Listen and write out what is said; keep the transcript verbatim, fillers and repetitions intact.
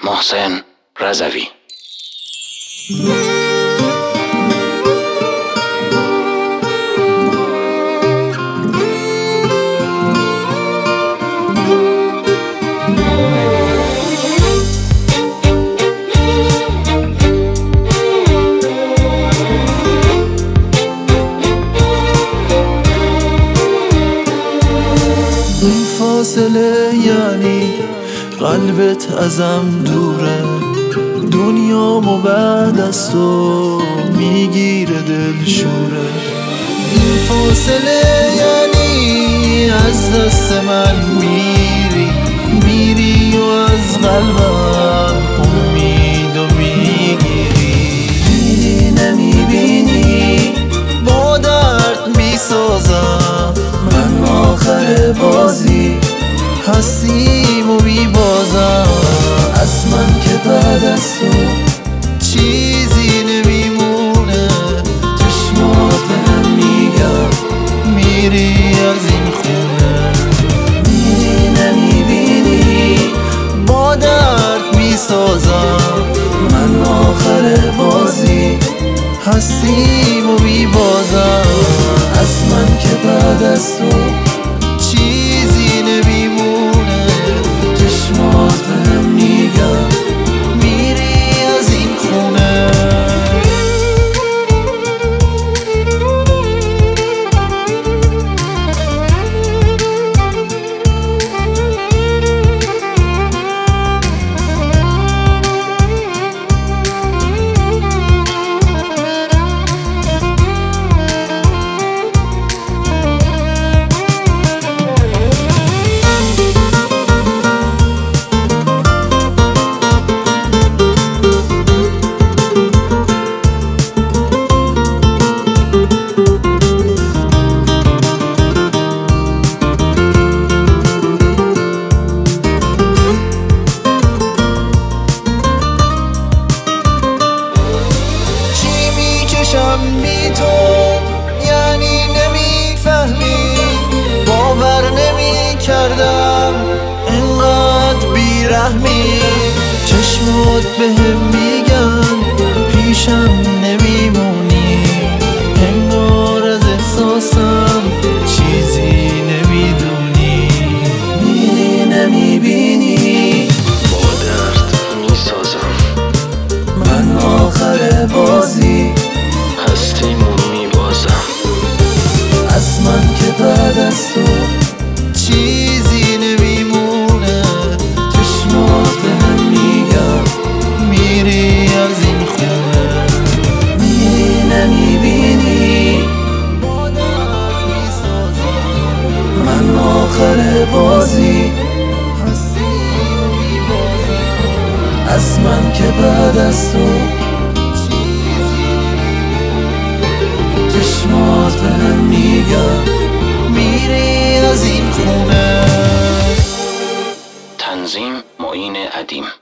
محسن رضوی. این فاصله یعنی قلبت ازم دوره، دنیامو بعد از تو میگیره دلشوره. این فاصله یعنی از دست من میری میری و از قلبم امیدو میگیری. میری نمیبینی با درد میسازم، من آخر بازی هستیم و میبازم. از من که بعد از تو چیزی نمیمونه، چشمات بهم میگن میری از این خونه. میری نمیبینی با درد میسازم، من آخر بازی هستیم و میبازم. از من که بعد از تو چیزی نمیمونه، چشمات بهم میگن میری از این خونه. بی تو یعنی نمیفهمی، باور نمی کردم انقدر بیرحمی. چشمات بهم میگن پیشم نمیمونی، انگار از احساسم چیزی نمیدونی. میری نمیبینی با درد میسازم، من آخر بازی هستیم و میبازم. از من که بعد از تو چیزی نمیمونه، چشمات بهم میگن میری از این خونه. میری نمیبینی با درد میسازم، من آخر بازی هستیم و میبازم. از من که بعد از تو چشمات بهم میگن میری از این خونه. تنظیم معین ادیم.